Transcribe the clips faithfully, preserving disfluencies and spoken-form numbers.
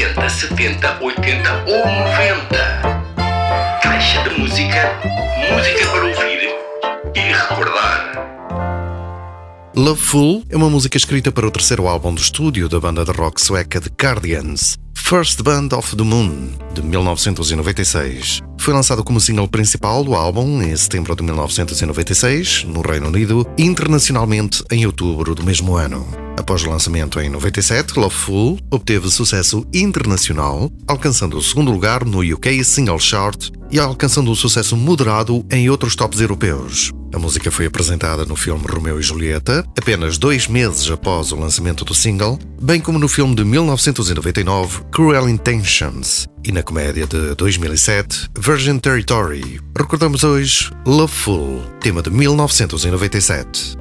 sessenta, setenta, oitenta ou noventa. Caixa de música, música para ouvir e recordar. Loveful é uma música escrita para o terceiro álbum de estúdio da banda de rock sueca The Cardigans, First Band of the Moon, de mil novecentos e noventa e seis. Foi lançado como single principal do álbum em setembro de mil novecentos e noventa e seis, no Reino Unido, e internacionalmente em outubro do mesmo ano. Após o lançamento em noventa e sete, Loveful obteve sucesso internacional, alcançando o segundo lugar no U K Single Chart e alcançando um sucesso moderado em outros tops europeus. A música foi apresentada no filme Romeu e Julieta, apenas dois meses após o lançamento do single, bem como no filme de mil novecentos e noventa e nove, Cruel Intentions, e na comédia de dois mil e sete, Virgin Territory. Recordamos hoje Loveful, tema de mil novecentos e noventa e sete.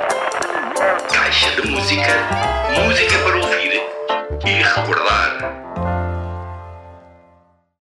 Música, música para ouvir e recordar.